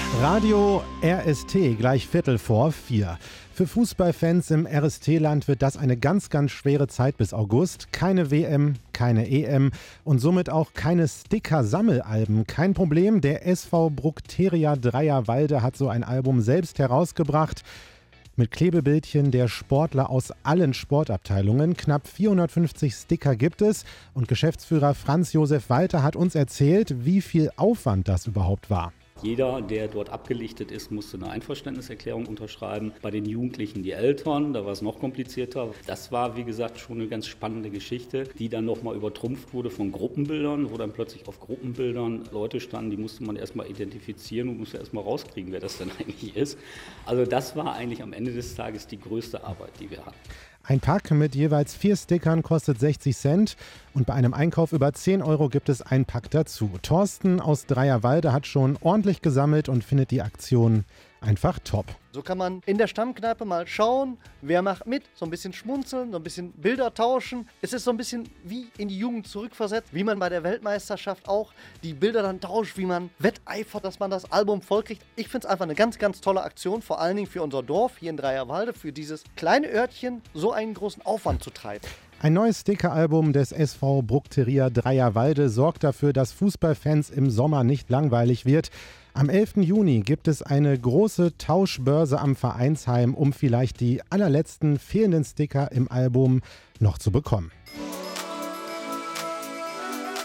Radio RST gleich 4:15. Für Fußballfans im RST-Land wird das eine ganz, ganz schwere Zeit bis August. Keine WM, keine EM und somit auch keine Sticker-Sammelalben. Kein Problem, der SV Bructeria Dreierwalde hat so ein Album selbst herausgebracht. Mit Klebebildchen der Sportler aus allen Sportabteilungen. Knapp 450 Sticker gibt es und Geschäftsführer Franz Josef Walter hat uns erzählt, wie viel Aufwand das überhaupt war. Jeder, der dort abgelichtet ist, musste eine Einverständniserklärung unterschreiben. Bei den Jugendlichen die Eltern, da war es noch komplizierter. Das war, wie gesagt, schon eine ganz spannende Geschichte, die dann nochmal übertrumpft wurde von Gruppenbildern, wo dann plötzlich auf Gruppenbildern Leute standen, die musste man erstmal identifizieren und musste erstmal rauskriegen, wer das denn eigentlich ist. Also das war eigentlich am Ende des Tages die größte Arbeit, die wir hatten. Ein Pack mit jeweils 4 Stickern kostet 60 Cent und bei einem Einkauf über 10 Euro gibt es ein Pack dazu. Thorsten aus Dreierwalde hat schon ordentlich gesammelt und findet die Aktion einfach top. So kann man in der Stammkneipe mal schauen, wer macht mit, so ein bisschen schmunzeln, so ein bisschen Bilder tauschen. Es ist so ein bisschen wie in die Jugend zurückversetzt, wie man bei der Weltmeisterschaft auch die Bilder dann tauscht, wie man wetteifert, dass man das Album vollkriegt. Ich finde es einfach eine ganz, ganz tolle Aktion, vor allen Dingen für unser Dorf hier in Dreierwalde, für dieses kleine Örtchen so einen großen Aufwand zu treiben. Ein neues Stickeralbum des SV Bructeria Dreierwalde sorgt dafür, dass Fußballfans im Sommer nicht langweilig wird. Am 11. Juni gibt es eine große Tauschbörse am Vereinsheim, um vielleicht die allerletzten fehlenden Sticker im Album noch zu bekommen.